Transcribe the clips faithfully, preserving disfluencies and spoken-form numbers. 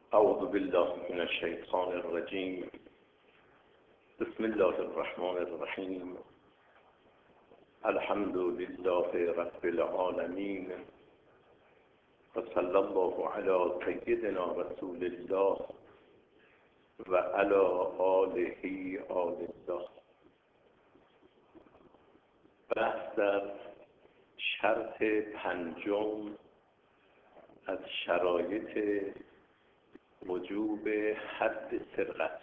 اعوذ بالله من الشیطان الرجیم. بسم الله الرحمن الرحیم. الحمد لله رب العالمین و صلی الله علی سیدنا رسول الله و علی آله آل الله. بحث در شرط پنجم از شرایط وجوب حد سرقت.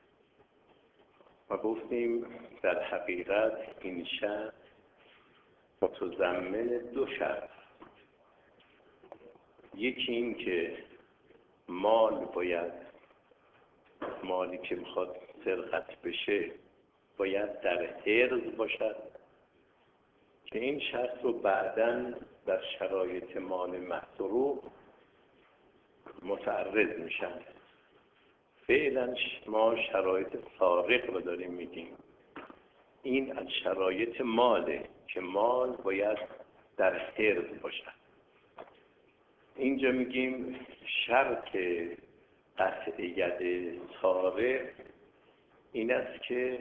و گفتیم در حقیقت این شرط متضمن دو شرط. یکی این که مال باید مالی که میخواد سرقت بشه باید در حرز باشد که این شرط رو بعداً در شرایط مال مسروق متعرض میشن. فعلا ما شرایط سارق رو داریم میگیم. این از شرایط ماله که مال باید در حرز باشد. اینجا میگیم شرط قطعیت سارق این است که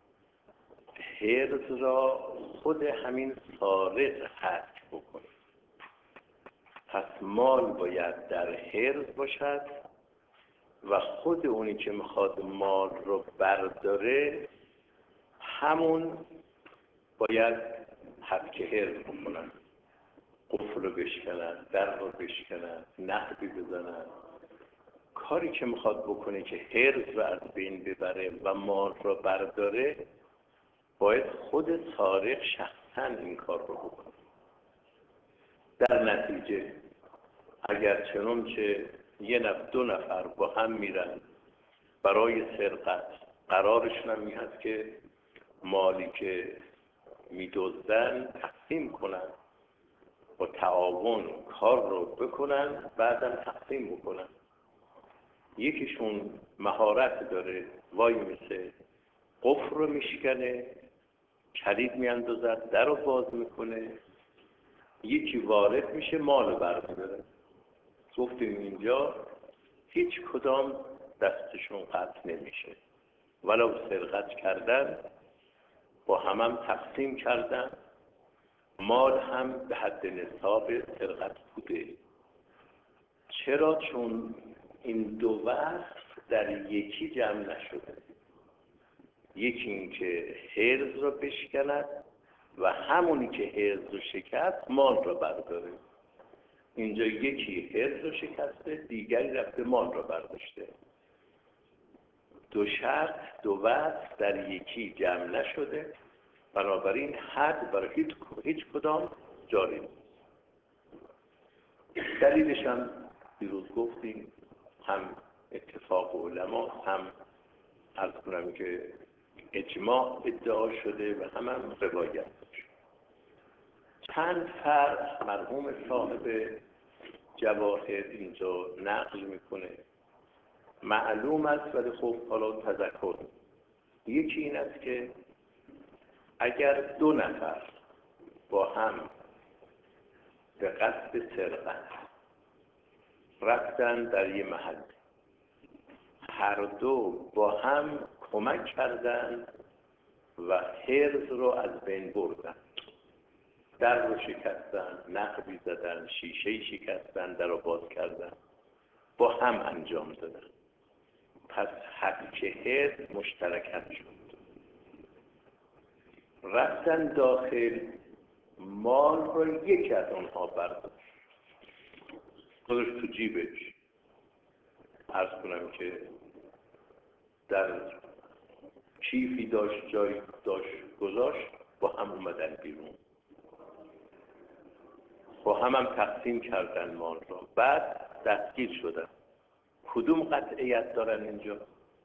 حرز را خود همین سارق حد بکنه. پس مال باید در حرز باشد و خود اونی که میخواد مال رو برداره همون باید حد حرز بکنن، قفل رو بشکنن، در رو بشکنن، نقبی بزنن. کاری که میخواد بکنه که حرز رو از بین ببره و مال رو برداره باید خود سارق شخصا این کار رو بکنه. در نتیجه اگر چنون که یه نفر دو نفر با هم میرن برای سرقت، قرارشون هم این هست که مالی که میدزدن تقسیم کنن، با تعاون کار رو بکنن، بعدم تقسیم بکنن. یکیشون مهارت داره وای مثل قفل رو میشکنه، کلید میاندازد، در رو باز میکنه، یکی وارد میشه مال رو برداره. گفتیم اینجا هیچ کدام دستشون قطع نمیشه، ولو سرقت کردن با هم هم تقسیم کردن، مال هم به حد نصاب سرقت بوده. چرا؟ چون این دو وصف در یکی جمع نشده. یکی این که حرز رو بشکند و همونی که حرز رو شکست مال رو برداره. اینجا یکی حرز رو شکسته، دیگری رفته مال رو برداشته. دو شرط، دو وصف در یکی جمع نشده، بنابراین حد برای هیچ, هیچ کدام جاری نیست. دلیلش هم دیروز گفتیم، هم اتفاق علما، هم عرض کنم که اجماع ادعا شده و هم هم روایت شده. چند فرق مرحوم صاحب جواهر اینجا نقل میکنه، معلوم است ولی خب حالا تذکر. یکی این است که اگر دو نفر با هم به قصد سرقت رفتن در یه محل، هر دو با هم کمک کردن و حرز رو از بین بردن، در رو شکستن، نقبی زدن، شیشه شکستن، در رو باز کردن، با هم انجام دادن. پس حق حرز مشترکت شد. رفتن داخل، مال رو یکی از اونها برداشت، خودش تو جیبش، عرض کنم که در کیفی داشت، جایی داشت گذاشت، با هم اومدن بیرون، با هم هم تقسیم کردن مال رو، بعد دستگیر شدن. کدوم قطعیت دارن اینجا؟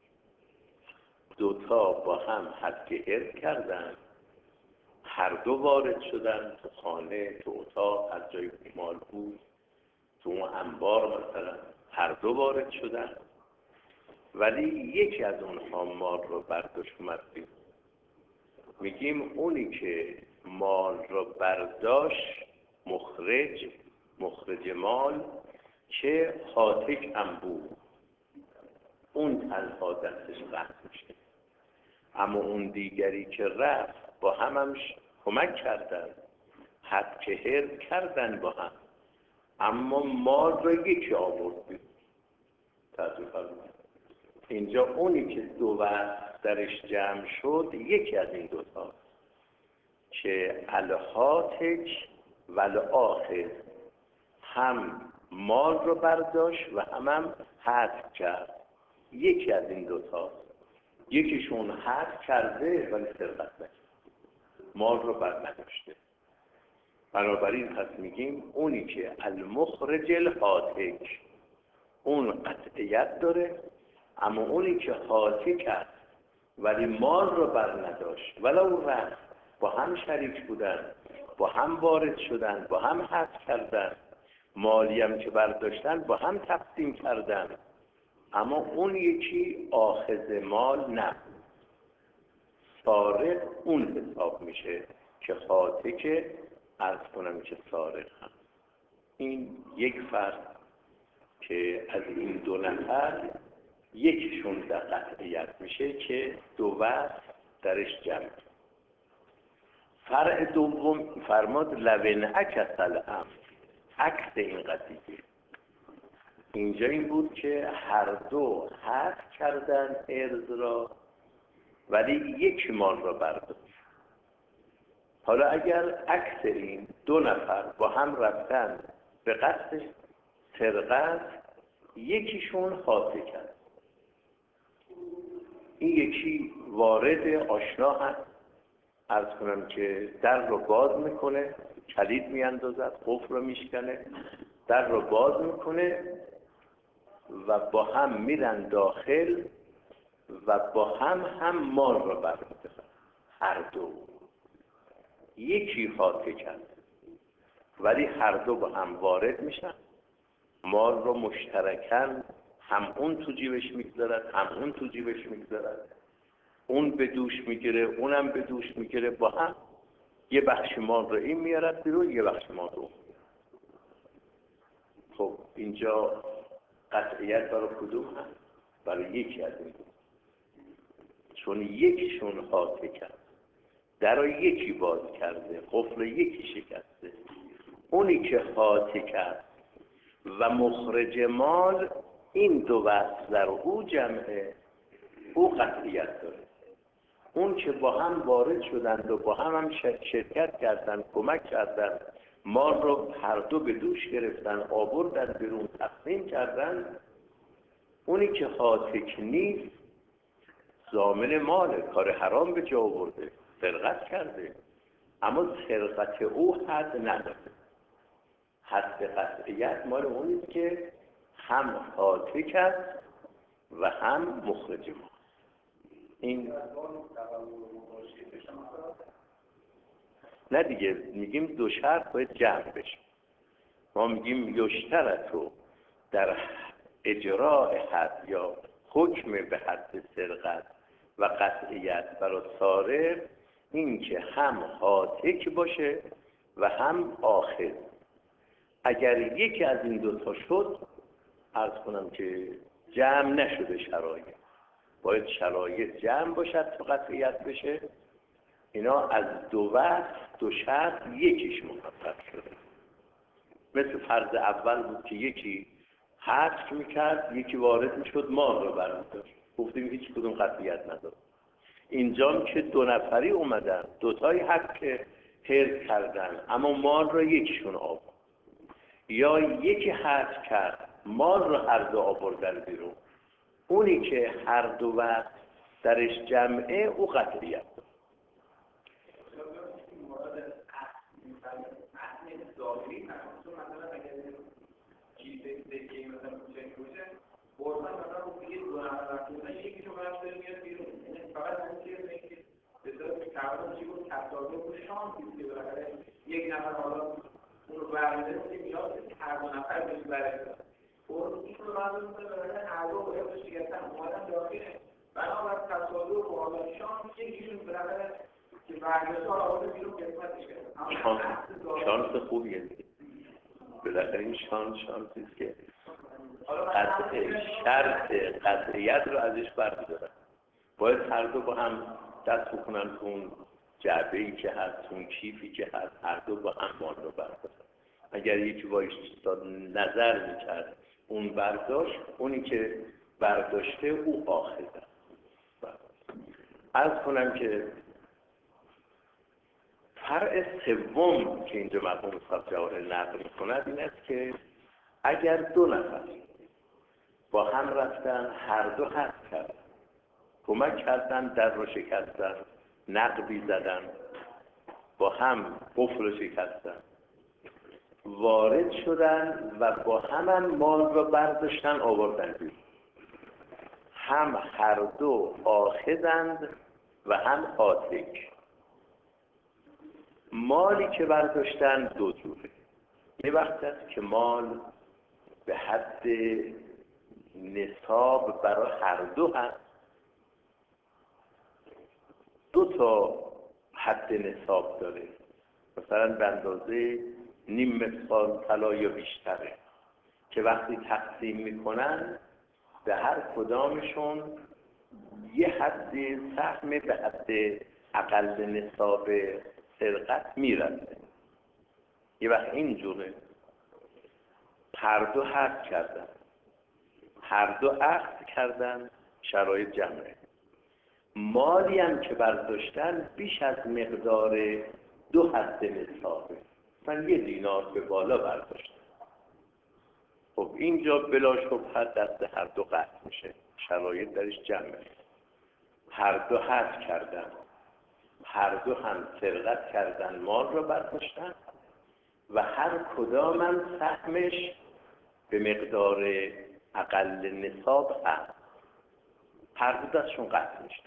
دوتا با هم حد حرز کردن، هر دو وارد شدن تو خانه، تو اتاق، از جای مال بود، تو اون انبار مثلا، هر دو وارد شدن، ولی یکی از اونها مال رو برداشت اومد بیرون. میگیم اونی که مال رو برداشت مخرج، مخرج مال که هاتک هم بود، اون تنها دستش قطع میشه. اما اون دیگری که رفت با همش کمک کردن، حد که حرف کردن با هم، اما مال را یکی آورد بیرون. توجه فرمایید. اینجا اونی که دو وقت درش جمع شد یکی از این دوتا که الهاتک و الآخر، هم مال رو برداشت و هم هم حذف کرد. یکی از این دوتا، یکیشون حذف کرده ولی سرقت نکرد، مال رو بر نداشته. بنابراین پس میگیم اونی که المخرج الهاتک اون قطعیت داره، اما اونی که هاتک است ولی مال رو بر نداشت ولو رفت، با هم شریک بودن، با هم وارد شدن، با هم حذف کردن، مالی هم که برداشتن با هم تقسیم کردن، اما اون یکی آخذ مال نه، سارق اون حساب میشه که هاتک، عرض کنم که سارق هم. این یک فرد که از این دو نفر یکیشون در قطعیت میشه که دو وقت درش جمع. فرع دوم فرماد لون عکس الامر، عکس این قضیه اینجا این بود که هر دو حذف کردن ارز را ولی یک مال را برداشت. حالا اگر عکس این دو نفر با هم رفتن به قصد سرقت، یکیشون هاتک است، این یکی وارد آشنا هست، عرض کنم که در رو باز میکنه، کلید میاندازد، قفل رو میشکنه، در رو باز میکنه و با هم میرن داخل و با هم هم مال رو برمی‌دارن. هر دو یکی هاتک است ولی هر دو با هم وارد میشن، مال رو مشترکاً هم اون تو جیبش میگذارد هم اون تو جیبش میگذارد، اون به دوش میگیره اونم به دوش میگیره، با هم یه بخش مال رو این میارد بیرون، یه بخش مال رو. خب اینجا قطعیت برای کدوم هست؟ برای یکی از این دو، چون یکیشون هاتک است، در رو یکی باز کرده، قفل یکی شکسته. اونی که هاتک است و مخرج مال، این دو وصل در او جمعه، او قطعیت داره. اون که با هم وارد شدند و با هم هم شرکت کردند، کمک کردند، مال رو هر دو به دوش گرفتن، آوردن بیرون، تقسیم کردن. اونی که هاتک نیست ضامن ماله، کار حرام به جا آورده، سرقت کرده، اما سرقت او حد نداره. حد قطعیت مال اونیست که هم هاتک است و هم مخرج مال. این نه دیگه، میگیم دو شرط باید جمع بشه. ما میگیم یشترطو در اجراء حد یا حکم به حد سرقت و قطعیت برای سارق، این که هم هاتک باشه و هم آخذ. اگر یکی از این دوتا شد، عرض کنم که جمع نشده شرایط، باید شرایط جمع باشد تا قطعیت بشه. اینا از دو وقت دو شرط یکیش محقق شده. مثل فرض اول بود که یکی حذف میکرد، یکی وارد میشد، مال رو برمی‌داشت، گفتیم هیچ کدوم قطعیت نداره. اینجام که دو نفری اومدن، دوتایی حق که حرف کردن اما مال رو یکیشون آورد، یا یکی حذف کرد مال رو هر دو آوردن بیرون، اونی که هر دو وقت درش جمعه او قطعیت داره. قربان مثلا اون دیگه دو نفر رفتن، یکی تو برش داره میاد بیرون، فقط اون که میگه به طور کاربرد چی بود کسادو و شانس که بالاخره یک نفر حالا اون رو برمی‌داره که میاد هر دو نفر بهش برسه. اون این رو بعد اون بالاخره هر دو باید بهش گفتن اومدن داخله. بنابراین کسادو و حالا شانس یکیشون بالاخره که برگشت آورده بیرون قسمتش کرد. شانس خوبیه. بالاخره این شانس شانسی است که قطع شرط قطعیت رو ازش برمی‌دارن. باید هر دو با هم دست بکنن تو اون جعبه‌ای که هست، اون کیفی که هست، هر دو با هم مال رو بردارن. اگر یکی وایستاد نظر میکرد اون برداشت، اونی که برداشته او آخذه. عرض کنم که فرع سوم که اینجا مرحوم صاحب جواهر نقل می‌کند این است که اگر دو نفر با هم رفتن، هر دو حذف کردن، کمک کردن، در رو شکستن، نقبی زدن، با هم قفل رو شکستن، وارد شدن و با هم, هم مال رو برداشتن آوردن بیرون، هم هر دو آخذند و هم آتک. مالی که برداشتن دو جوره. یه وقت است که مال به حد نصاب برای هر دو هست، دو تا حد نصاب داره، مثلا به اندازه نیم مثقال طلا یا بیشتره، که وقتی تقسیم میکنن به هر کدامشون یه حد سهم به حد اقل نصاب سرقت میرسه. یه وقت اینجوره هر دو حذف کردن، هر دو اخذ کردن، شرایط جمعه. مالی هم که برداشتن بیش از مقدار دو حد نصابه، مثلا یه دینار به بالا برداشتن. خب اینجا بلا شبهه دست هر دو قطع میشه، شرایط درش جمعه. هر دو حذف کردن، هر دو هم سرقت کردن، مال رو برداشتن و هر کدام هم سهمش به مقدار اقل نصاب هست، هر دو دستشون قطع میشه.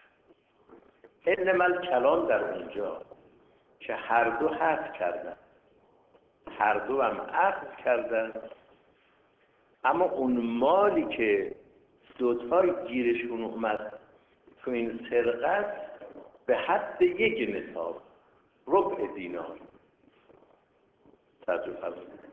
انما الکلام در اونجا که هر دو حذف کردن، هر دو هم اخذ کردن، اما اون مالی که دوتای گیرشون اومد تو این سرقت به حد یک نصاب، ربع دینار ترجمه فرمودید،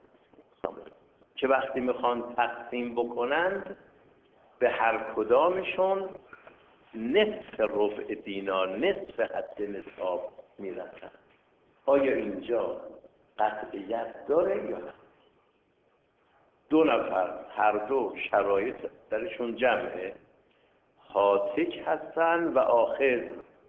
که وقتی میخوان تقسیم بکنند به هر کدامشون نصف ربع دینار، نصف حد نصاب میرسن. آیا اینجا قطعیت داره یا نه؟ دو نفر هر دو شرایط درشون جمعه، هاتک هستن و آخر،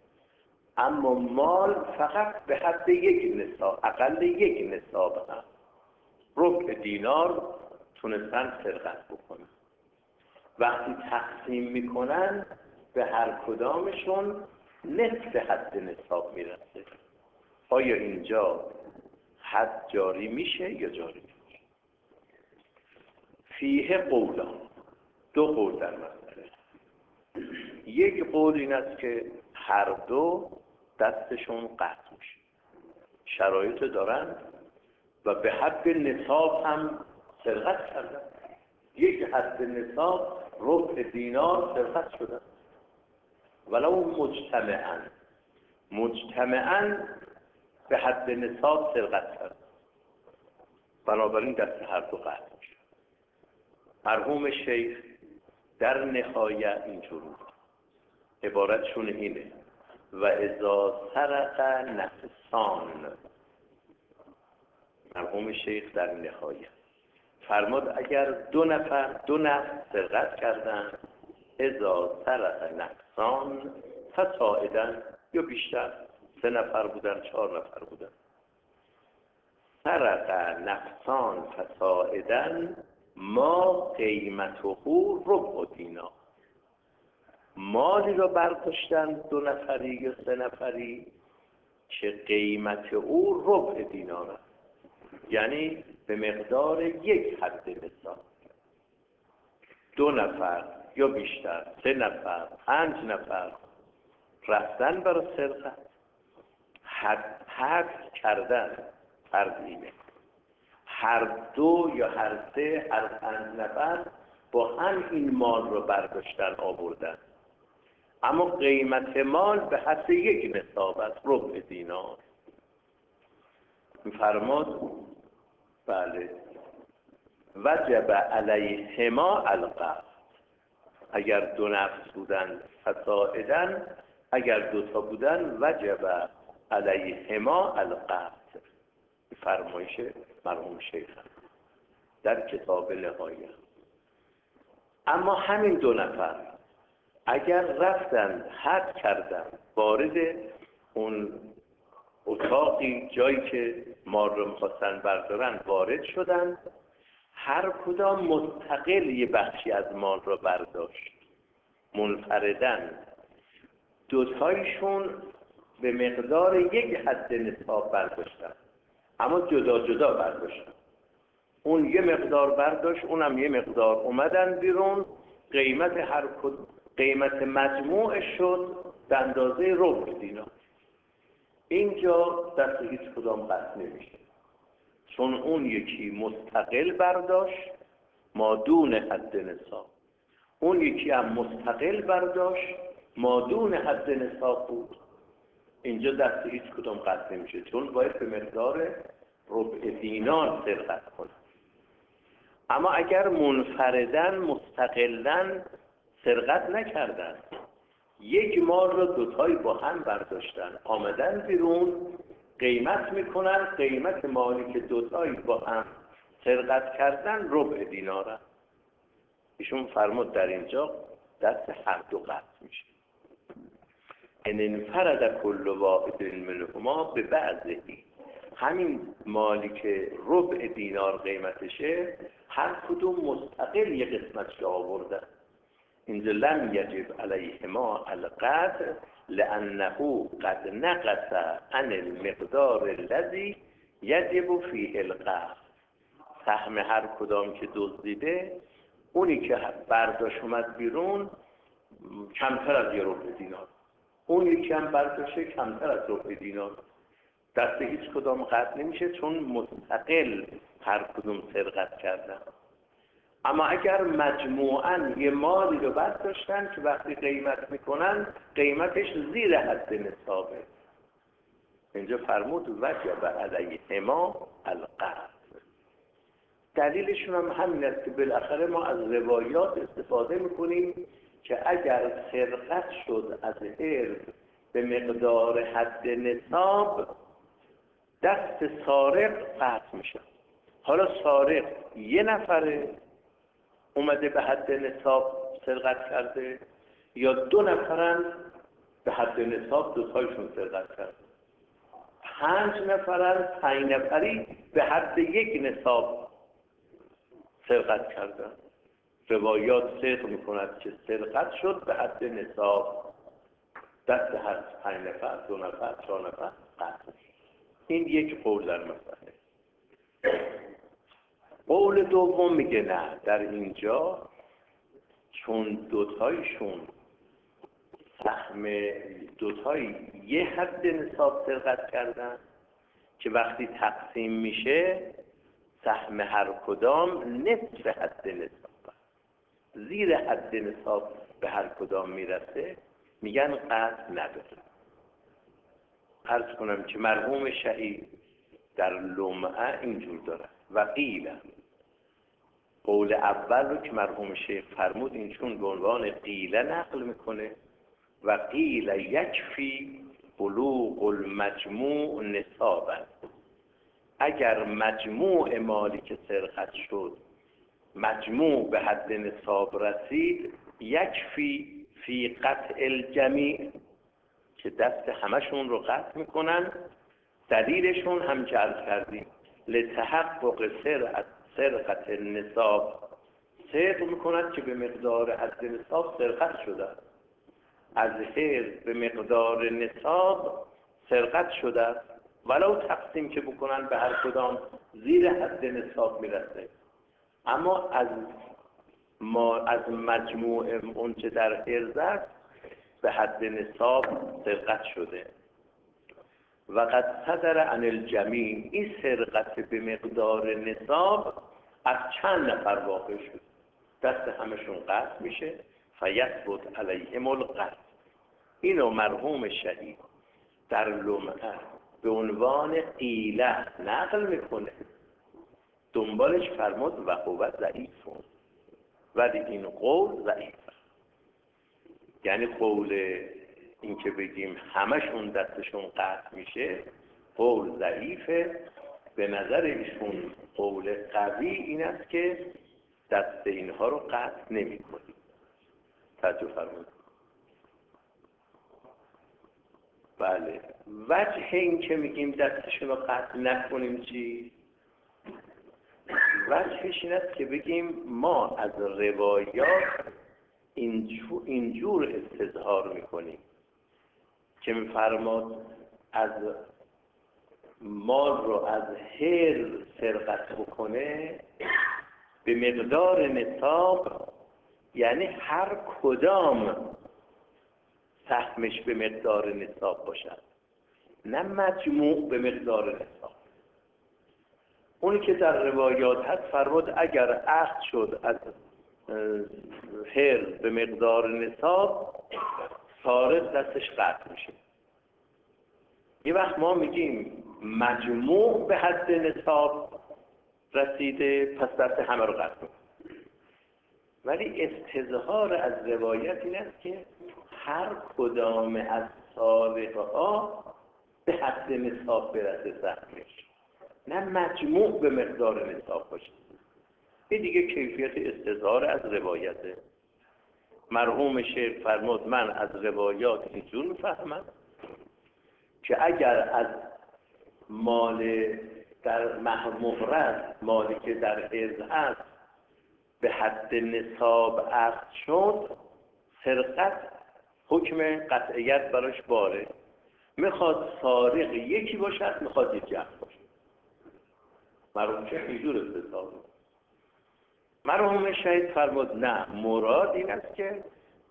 اما مال فقط به حد یک نصاب، اقل یک نصاب هم، ربع دینار تونستن سرقت بکنن. وقتی تقسیم میکنن به هر کدامشون نصف حد نصاب میرسه. آیا اینجا حد جاری میشه یا جاری میشه؟ فیه قولان، دو قول در مسئله. یک قول این است که هر دو دستشون قطع میشه، شرایط دارن و به حد نصاب هم سرقت کردن، یک حد نصاب ربع دینار سرقت شدن، ولو مجتمعاً مجتمعاً به حد نصاب سرقت کردن، بنابراین دست هر دو قطع میشه. مرحوم شیخ در نهایت اینجور بود، عبارتشون اینه: و اذا سرق نفسان. مرحوم شیخ در نهایت فرمود اگر دو نفر دو نفس سرقت کردن، اذا سرق نفسان فصاعدا، یا بیشتر، سه نفر بودن، چهار نفر بودن، سرق نفسان فصاعدا ما قیمته ربع دینار، مالی را برداشتن دو نفری یا سه نفری که قیمت او ربع دینار است، یعنی به مقدار یک حد نصاب. دو نفر یا بیشتر، سه نفر، پنج نفر رفتن برای سرقت، حد حد کردن، فرضینه هر دو یا هر سه، هر پنج نفر با هم این مال رو برداشتن آوردن، اما قیمت مال به حد یک نصاب است، ربع دینار. می‌فرماد بله وجب علیهما القصد. اگر دو نفس بودن فسائدن، اگر دوتا بودن وجب علیهما القصد. فرمایش مرحوم شیخ در کتاب نهایه. اما همین دو نفر اگر رفتن حد کردن وارد اون اتاقی جایی که مال رو می‌خواستن بردارن وارد شدن، هر کدام مستقل یه بخشی از مال رو برداشت منفردن، دوتایشون به مقدار یک حد نصاب برداشتن اما جدا جدا برداشتن. اون یه مقدار برداشت، اونم یه مقدار، اومدن بیرون، قیمت هر کدوم قیمت مجموع شد به اندازه ربع دینار. اینجا دست هیچ کدام قطع نمیشه، چون اون یکی مستقل برداشت مادون حد نصاب، اون یکی هم مستقل برداشت مادون حد نصاب بود. اینجا دست هیچ کدام قطع نمیشه، چون باید به مقدار ربع دینار سرقت کنه. اما اگر منفردن مستقلن سرقت نکردن، یک مال رو دوتایی با هم برداشتن آمدن بیرون، قیمت میکنن، قیمت مالی که دوتایی با هم سرقت کردن ربع دیناره. ایشون فرمود در اینجا دست هر دو قطع میشه. ان انفرد کل واحد منهما به بعضی. همین مالی که ربع دینار قیمتشه هر کدوم مستقل یه قسمتش آوردن. اینجا لم یجب علیهما القطع لانه قد نقص عن المقدار الذي یجب فیه القطع. سهم هر کدام که دزدیده، اونی که برداشت اومد بیرون کمتر از یه ربع دینار، اون یکی هم برداشته کمتر از ربع دینار، دست هیچ کدام قطع نمیشه، چون مستقل هر کدوم سرقت کردن. اما اگر مجموعاً یه مالی رو برداشتن که وقتی قیمت میکنن قیمتش زیر حد نصابه، اینجا فرمود وجب علیهما القطع. دلیلشون هم همین است که بالاخره ما از روایات استفاده میکنیم که اگر سرقت شد از ارث به مقدار حد نصاب، دست سارق قطع میشه. حالا سارق یه نفره اومده به حد نصاب سرقت کرده، یا دو نفرن به حد نصاب دوتایشون سرقت کرده، پنج نفرن پنج نفری به حد یک نصاب سرقت کردن. روایات صدق میکند که سرقت شد به حد نصاب، دست هر پنج نفر، دو نفر، چهار نفر قطع. این یک قول در مسئله. قول دوم میگه نه، در اینجا چون دوتایشون سهم دوتایی یه حد نصاب سرقت کردن که وقتی تقسیم میشه سهم هر کدام نصف حد نصاب، زیر حد نصاب به هر کدام میرسه، میگن قطع نداره. عرض کنم که مرحوم شهید در لمعه اینجور داره و قیل، قول اول رو که مرحوم شیخ فرمود این چون به عنوان قیله نقل میکنه و قیل یکفی بلوغ المجموع نصابا. اگر مجموع مالی که سرقت شد مجموع به حد نصاب رسید، یکفی فی قطع الجمیع، که دست همشون رو قطع میکنن. دلیلشون هم که عرض کردیم لتحقق سرقت سرقت النصاب، صدق میکند که به مقدار حد نصاب سرقت شده، از حرز به مقدار نصاب سرقت شده، ولو تقسیم که بکنن به هر کدام زیر حد نصاب میرسه، اما از ما از مجموع اون چه در حرز است به حد نصاب سرقت شده. و قد صدر عن الجمیع، این سرقت به مقدار نصاب از چند نفر واقع شد، دست همشون قطع میشه، فیثبت علیهم القطع. اینو مرحوم شهید در لمعه به عنوان قیله نقل میکنه دنبالش فرمود و هو ضعیفون، ولی این قول ضعیف. یعنی قول این که بگیم همشون دستشون قطع میشه قول ضعیفه. به نظر ایشون قول قوی این است که دست اینها رو قطع نمی کنیم. توجه فرمود. بله، وجه این که میگیم دستشون رو قطع نکنیم چی؟ وجهش این است که بگیم ما از روایات اینجور, اینجور استظهار میکنیم که میفرماد از مال رو از هر سرقت بکنه به مقدار نصاب، یعنی هر کدام سهمش به مقدار نصاب باشد، نه مجموع به مقدار نصاب. اونی که در روایات هست فرمود اگر عقد شد از هر به مقدار نصاب، سارق دستش قطع میشه. یه وقت ما میگیم مجموع به حد نصاب رسیده، پس دست همه رو قطع میکنه. ولی استظهار از روایت این است که هر کدام از سارقه ها به حد نصاب برسه سهمش، نه مجموع به مقدار نصاب باشه. این دیگه کیفیت استظهار از روایته. مرحوم شیخ فرمود من از روایات اینجور میفهمم که اگر از مال در مهرت، مالی که در حرز هست، به حد نصاب عقد شد، سرقت حکم قطعیت براش باره. میخواد سارق یکی باشد، میخواد یک جمع باشد. مرحوم شیخ اینجور استظهار. مرحوم شهید فرمود نه، مراد این است که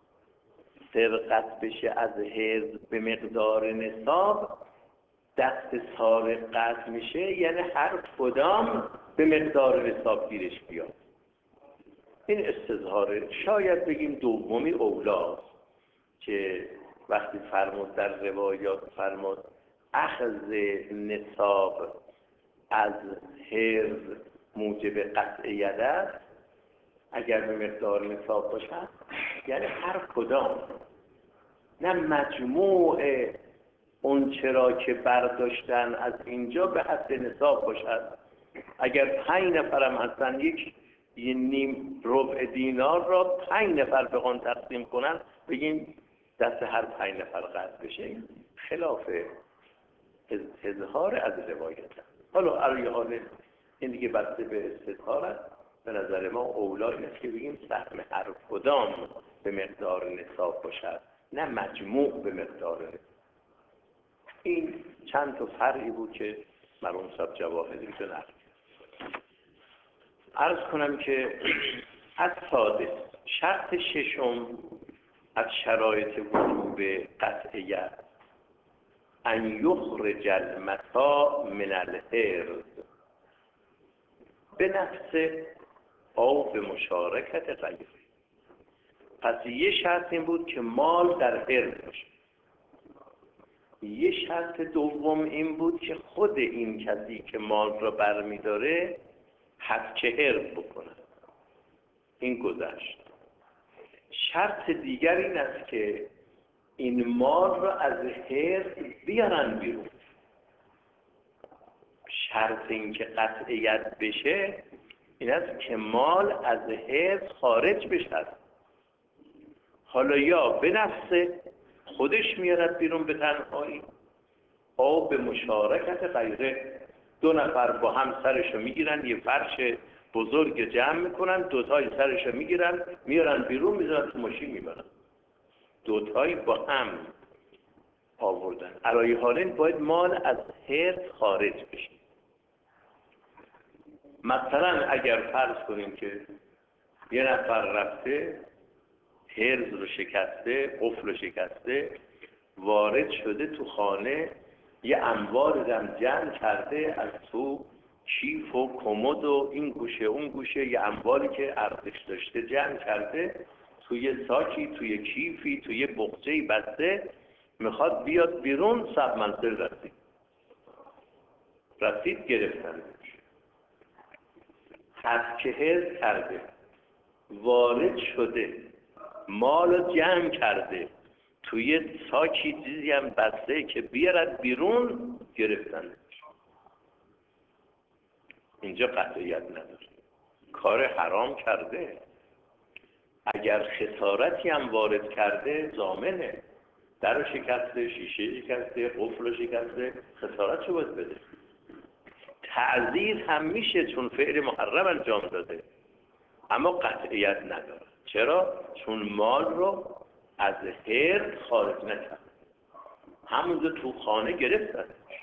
سرقت بشه از حرز به مقدار نصاب، دست سارق قطع میشه، یعنی هر کدام به مقدار نصاب گیرش بیاد. این استظهاره. شاید بگیم دومی اولاست که وقتی فرمود در روایات فرمود اخذ نصاب از حرز موجب قطعیت است، اگر به مقدار نصاب باشد، یعنی هر کدام، نه مجموع اون چرا که برداشتن از اینجا به حد نصاب باشد. اگر پنج نفرم هستن، یک یه نیم ربع دینار را پنج نفر بخوان تقسیم کنن، بگیم دست هر پنج نفر قطع بشه، خلاف اظهار از روایت. حالا علی حال این دیگه بسته به استظهار است. به نظر ما اولا این است که بگیم سهم هر کدام به مقدار نصاب باشد، نه مجموع به مقدار نصاب. این چند تا فرقی بود که مرحوم صاحب جواهری رو نقل. عرض کنم که از سادس، شرط ششم از شرایط وجوب قطعیت، ان یخرج المتاع من الحرز به نفس او به مشارکت غیره. پس یه شرط این بود که مال در حرز باشه. یه شرط دوم این بود که خود این کسی که مال را برمیداره حق حرز بکنه. این گذشت. شرط دیگر این است که این مال را از حرز بیارن بیرون. شرط این که قطعیت بشه این است که مال از حرز خارج بشه. حالا یا به نفس خودش میارد بیرون به تنهایی، او به مشارکت غیره، دو نفر با هم سرشو میگیرن، یه فرش بزرگ جمع میکنن، دوتای سرشو میگیرن میارن بیرون، میذارن تو ماشین میبرن. دوتایی با هم آوردن. علای حالین باید مال از حرز خارج بشه. مثلا اگر فرض کنیم که یه نفر رفته حرز رو شکسته، قفل رو شکسته، وارد شده تو خانه، یه انبار دم جمع کرده، از تو کیف و کمد و این گوشه اون گوشه یه انباری که ارزش داشته جمع کرده، توی ساکی، توی کیفی، توی بخچه‌ای بسته، میخواد بیاد بیرون. صاحب منزل رسید رسید گرفتن. از که حرص کرده وارد شده مال رو جمع کرده توی ساکی چیزی هم بسته که بیارد بیرون گرفتن. اینجا قطعیت نداره، کار حرام کرده. اگر خسارتی هم وارد کرده ضامنه، در رو شکسته، شیشه شکسته، قفل رو شکسته، خسارت چه باید بده؟ تعزیر هم میشه چون فعل محرم انجام داده، اما قطعیت نداره. چرا؟ چون مال رو از حرص خارج نکرد، همونجا تو خانه گرفتن.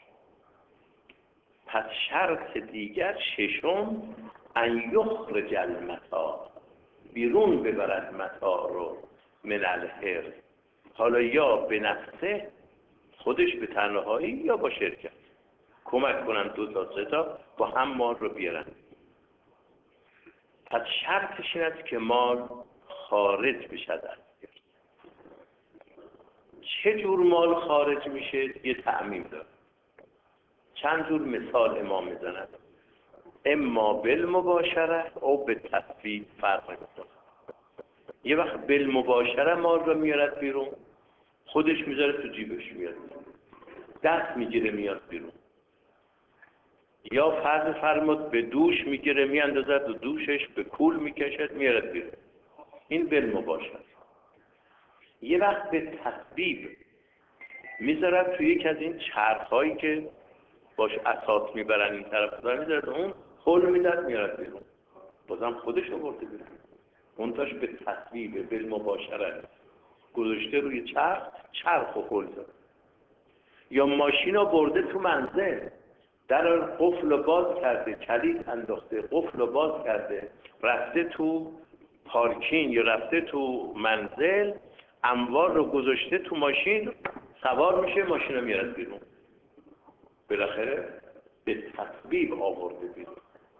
پس شرط دیگر ششم ان یخرج المتاع، بیرون ببرد متاع رو من الحرص، حالا یا به نفسه خودش به تنهایی یا با شرکت کمک کنن، دو تا سه تا با هم مال رو بیارن. پس شرطش این است که مال خارج بشد. چه جور مال خارج میشه؟ یه تعمیم داره. چند جور مثال امام میزند. اما بالمباشره او به تصویب فرق میکنه. یه وقت بالمباشره مال رو میارد بیرون، خودش میذاره تو جیبش میاد، دست میگیره میاد بیرون، یا فرض فرمود به دوش میگیره میاندازد و دوشش به کول میکشد میارد بیرون. این بالمباشره. یه وقت به تصویب میذارد توی یکی از این چرخهایی که باش اساس میبرن این طرف دار میذارد اون خل میداد میارد بیرون، بازم خودش رو برده بیرون. منتاش به تصویب بالمباشره گذاشته روی چرخ، چرخ و خل داد. یا ماشین رو برده تو منزل، در قفل رو باز کرده، کلید انداخته، قفل رو باز کرده، رفته تو پارکینگ یا رفته تو منزل، اموال رو گذاشته تو ماشین، سوار میشه ماشین رو میارد بیرون. بالاخره به تصویب آورده بیرون.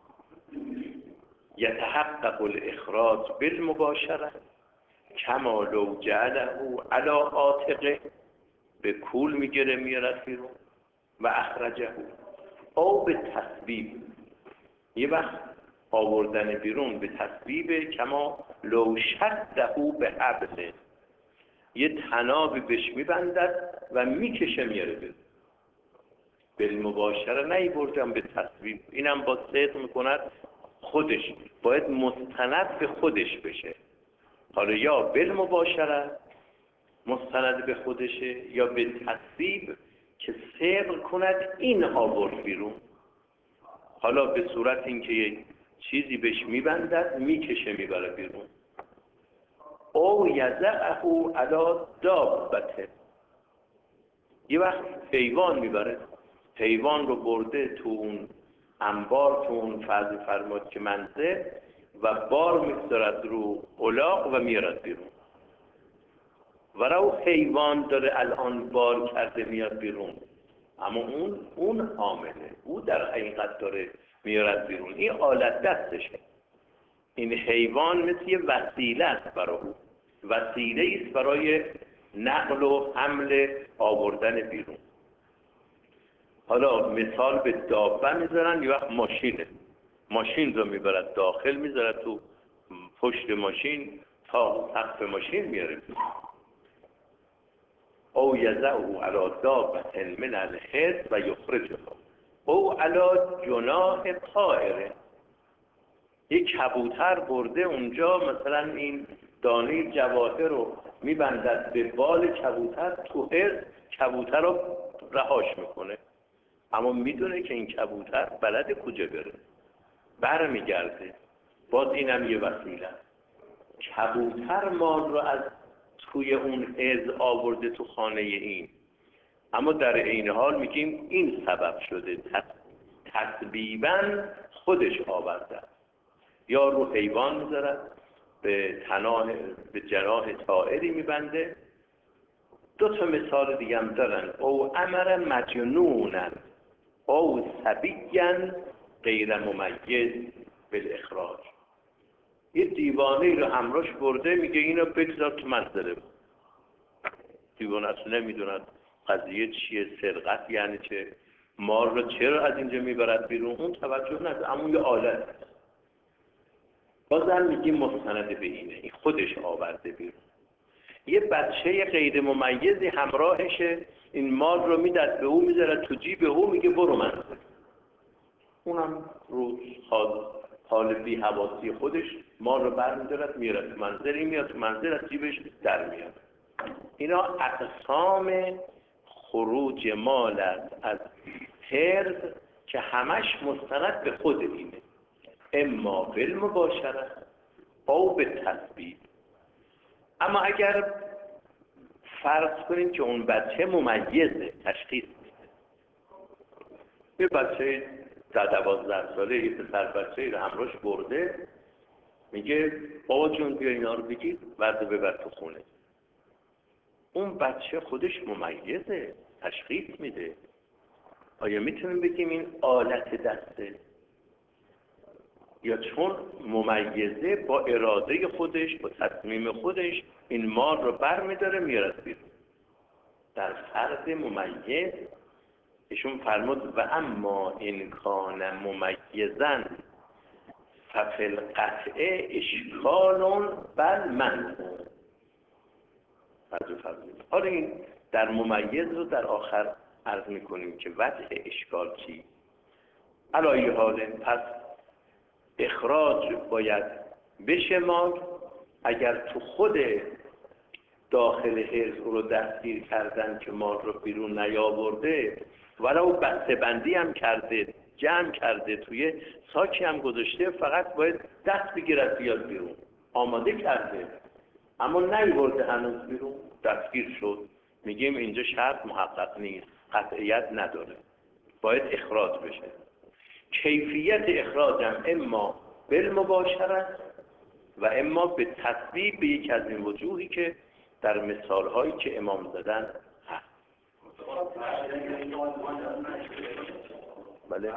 یتحقق الاخراج بالمباشره کما لو جعله علی عاتقه، به کول میگیره میارد بیرون. و اخرجه او به تصویب، یه وقت آوردن بیرون به تصویب کما لو شده به حبل، یه تنابی بهش میبندد و میکشه میاره بیرون. بالمباشره نهی بردم به تصویب، اینم با صدق میکند خودش باید مستند به خودش بشه. حالا یا بالمباشره مستند به خودشه یا به تصویب که صدق کند این آورد بیرون. حالا به صورت اینکه یک چیزی بهش میبندد میکشه میبره بیرون. او یضعه علی دابته، یه وقت حیوان میبره، حیوان رو برده تو اون انبار، تو اون فرض فرماد که منزل، و بار میگذارد رو الاغ و میارد بیرون. ولو حیوان داره الان بار کرده میاد بیرون، اما اون اون عامله، او در حقیقت داره میارد بیرون، این آلت دستشه. این حیوان مثل یه وسیله است برای او، وسیله است برای نقل و حمل آوردن بیرون. حالا مثال به دابه میذارن، یه وقت ماشینه، ماشین رو میبرد داخل، میذارد تو پشت ماشین تا سقف ماشین میاره. او یضعه علی دابة من الحرص و یخرجه او علی جناح طائر، یک کبوتر برده اونجا، مثلا این دانه جواهر رو میبندد به بال کبوتر، تو حرص کبوتر رو رهاش میکنه، اما میدونه که این کبوتر بلد کجا بره، بر میگرده. باز اینم یه وسیله. کبوتر مال رو از توی اون حرص آورده تو خانه این، اما در این حال میگیم این سبب شده، تسبیباً خودش آورده. یا رو حیوان میذارد، به تناه به جناح طائری میبنده. دو تا مثال دیگه هم دارن. او امر مجنونن او صبیًا غیر ممیز بالاخراج، یه دیوانه رو همراش برده، میگه اینو بگذار تو منزله. دیوانه اصلا نمیدوند قضیه چیه، سرقت یعنی چه، مال رو چرا از اینجا میبرد بیرون، اون توجه نداره، اما یه آلت. بازم میگیم مستند به اینه، این خودش آورده بیرون. یه بچه غیر ممیزی همراهشه، این مال رو میداد به او، میذاره تو جیب او، میگه برو منزل. اونم رو حال بی حواسی خودش مال رو برمیدارد میاره تو منزل، این میاد تو منزل از جیبش در میاد. اینا اقسام خروج مال است از حرز که همش مستند به خود اینه، اما بالمباشره او به تثبیت. اما اگر فرض کنیم که اون بچه ممیزه، تشخیص میده، یه بچه در دوازده ساله، یه پسر بچه رو همراهش برده، میگه بابا جون بیا اینا رو بگیر ورده ببر تو خونه. اون بچه خودش ممیزه، تشخیص میده. آیا میتونیم بگیم این آلت دسته؟ یا چون ممیزه با اراده خودش، با تصمیم خودش این مال رو بر میداره میارد بیرون. در فرد ممیز ایشون فرمود و اما این کان ممیزن ففی القطع اشکال بل منع. حالا این در ممیز رو در آخر عرض میکنیم که وجه اشکال چی؟ علایه حال پس اخراج باید بشه مال. اگر تو خود داخل حرز رو دستگیر کردن که مال رو بیرون نیاورده، ولو بسته بندی هم کرده، جمع کرده، توی ساکی هم گذاشته، فقط باید دست بگیرد بیاد بیرون، آماده کرده اما نیورده هنوز بیرون، دستگیر شد، میگیم اینجا شرط محقق نیست، قطعیت نداره، باید اخراج بشه. کیفیت اخراج هم اما بالمباشره و اما به تثبیت به یک از این وجوهی که در مثال هایی که امام زدن هست. بله.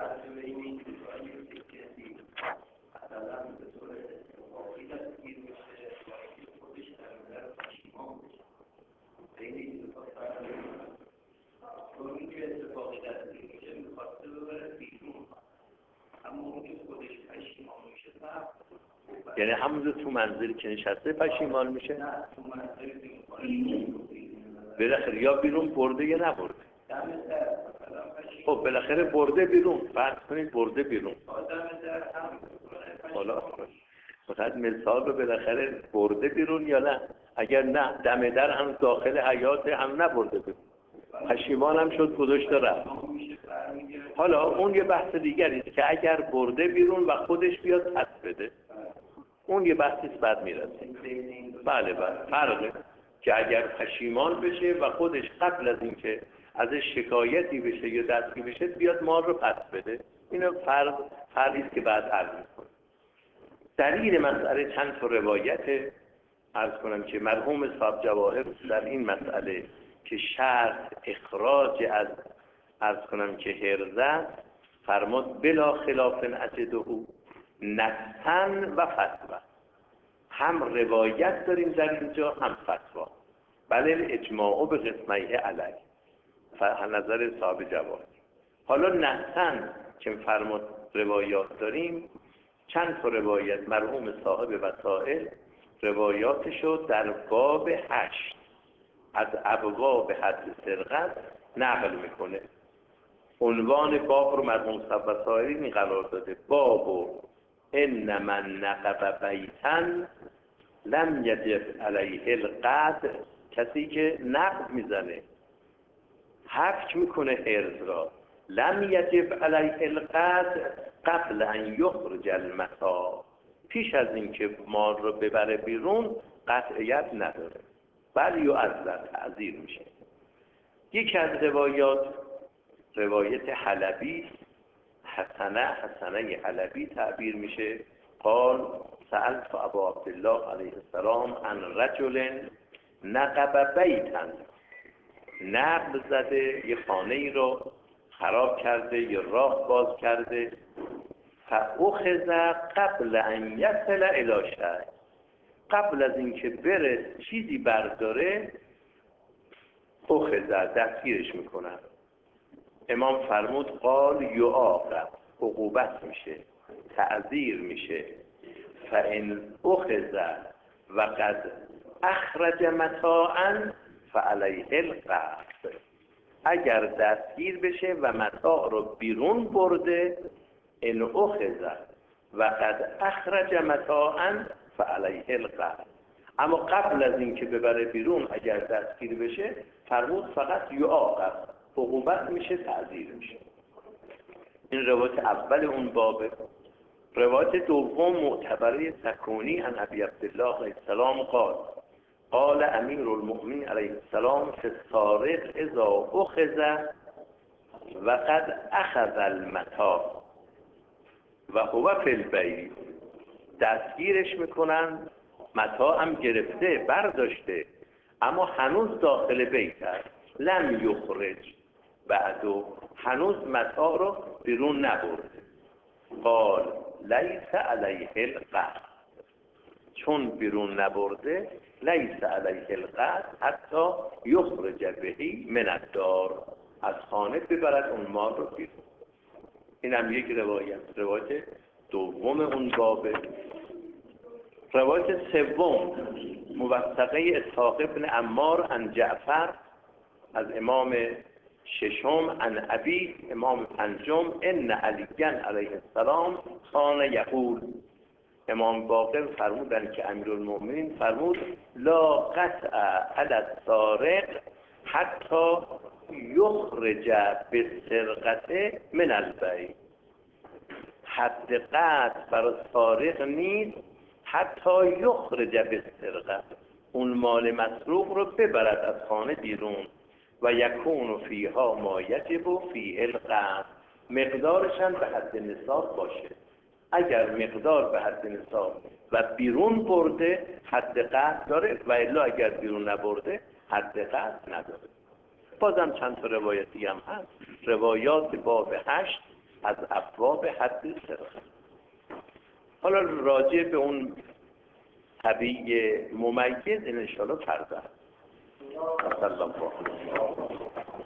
یعنی همونجور تو منزلی که نشسته پشیمان میشه؟ بالاخره یا بیرون برده یا نبرده. خب بالاخره برده بیرون، فرض کنید برده بیرون. حالا فقط مثال رو بالاخره برده بیرون یا نه؟ اگر نه دم در هم داخل حیات هم نبرده بیرون، پشیمان هم شد گذاشته رفت. حالا اون یه بحث دیگری است که اگر برده بیرون و خودش بیاد پس بده، اون یه بحثی بعد میرسیم. بله بله فرقه که اگر پشیمان بشه و خودش قبل از اینکه ازش شکایتی بشه یا دستگیر بشه بیاد مال رو پس بده، اینو فرق فرقی است که بعد عرض می‌کنم. دلیل مسئله چند تا روایت عرض کنم که مرحوم صاحب جواهر در این مسئله که شرط اخراج از عرض کنم که حرزه فرمود بلا خلاف اجده نصاً و فتوا. هم روایت داریم در اینجا هم فتوا، بله اجماع به قسمه علی نظر صاحب جواهر. حالا نصاً که فرمود روایات داریم، چند تا روایت مرحوم صاحب وسائل روایاتشو در باب هشت از ابواب حد سرقت نقل میکنه. عنوان باب رو مرحوم صاحب وسائل این قرار داده: باب ان من نقب بیتا لم یجب علیه القطع. کسی که نقب میزنه، حفظ میکنه حرز را، لم یجب علیه القطع قبل ان یخرج المتاع، پیش از اینکه مال رو ببره بیرون قطعیت نداره، بل یعذر، تعذیر میشه. یکی از روایات روایت حلبی، حسنه حسنه حلبی تعبیر میشه. قال سألت ابا عبدالله علیه السلام عن رجل نقب بیتا، نقب زده، یه خانه ای رو خراب کرده یا راه باز کرده، فاخذ قبل ان یصل الی شیء، قبل از اینکه بره چیزی برداره اخذ دستگیرش میکنن. امام فرمود قال یعاقب، عقوبت میشه، تعذیر میشه. فان اخذ و قد اخرج متاعا فعلیه القطع. اگر دستگیر بشه و متاع رو بیرون برده، ان اخذ و قد اخرج متاعا فعلیه القطع. اما قبل از اینکه ببره بیرون اگر دستگیر بشه فرمود فقط یعاقب، عقوبت میشه، تعزیر میشه. این روایت اول اون بابه. روایت دوم معتبره سکونی عن ابی عبدالله علیه السلام قال قال امیر المؤمنین علیه السلام فی السارق اذا اخذ و قد اخذ المتاع و هو فی البیع. دستگیرش میکنن، متاع هم گرفته، برداشته، اما هنوز داخل بیت است، لم یخرج بعدو، هنوز متاع رو بیرون نبرده. قال لیس علیه القطع، چون بیرون نبرده لیس علیه القطع حتی یخرج بهی من الدار، از خانه ببرد اون مال رو بیرون. این هم یک روایت، روایت دوم اون بابه. روایت سوم موثقه اسحاق ابن عمار عن جعفر از امام ششم عن ابی امام پنجم ان علی علیه السلام کان یقول، امام باقر فرمودن که امیرالمؤمنین فرمود لا قطع علی السارق حتی یخرج بالسرقه من البیع. حد قطع برای سارق نیست حتی یخرج بالسرقه، اون مال مسروق رو ببرد از خانه بیرون. و یکون فیها ما یجب فیه القطع، مقدارش هم به حد نصاب باشه. اگر مقدار به حد نصاب و بیرون برده حد قطع داره، و الا اگر بیرون نبرده حد قطع نداره. بازم چند تا روایتی هم هست، روایات باب هشت از ابواب حد سرقه. حالا راجع به اون طبیع ممیز ان شاء الله فردا. صلی الله علیه و